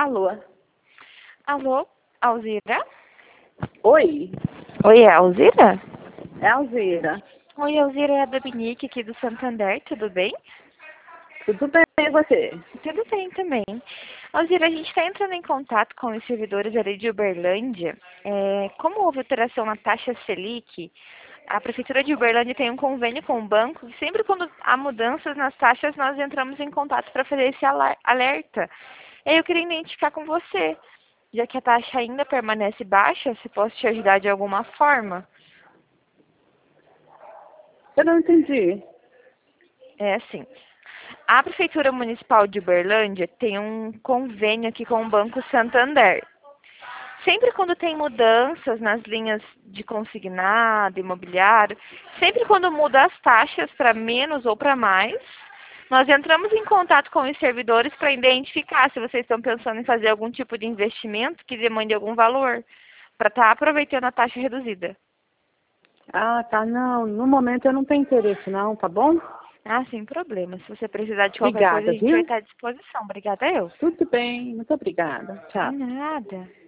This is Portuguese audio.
Alô? Alô, Alzira? Oi, Oi, é a Alzira? é a Alzira. Oi, Alzira, é a Dominique aqui do Santander, tudo bem? Tudo bem e você? Tudo bem também. Alzira, a gente está entrando em contato com os servidores ali de Uberlândia. Como houve alteração na taxa Selic, a Prefeitura de Uberlândia tem um convênio com o banco e sempre quando há mudanças nas taxas, nós entramos em contato para fazer esse alerta. E aí eu queria identificar com você, já que a taxa ainda permanece baixa, se posso te ajudar de alguma forma. Eu não entendi. É assim, a Prefeitura Municipal de Uberlândia tem um convênio aqui com o Banco Santander. Sempre quando tem mudanças nas linhas de consignado, imobiliário, sempre quando muda as taxas para menos ou para mais, nós entramos em contato com os servidores para identificar se vocês estão pensando em fazer algum tipo de investimento que demande algum valor, para estar aproveitando a taxa reduzida. Ah, tá, não. No momento eu não tenho interesse não, tá bom? Ah, sem problema. Se você precisar de qualquer coisa, a Obrigada, gente vai viu? estar à disposição. Obrigada, eu. Tudo bem, muito obrigada. De Tchau. nada.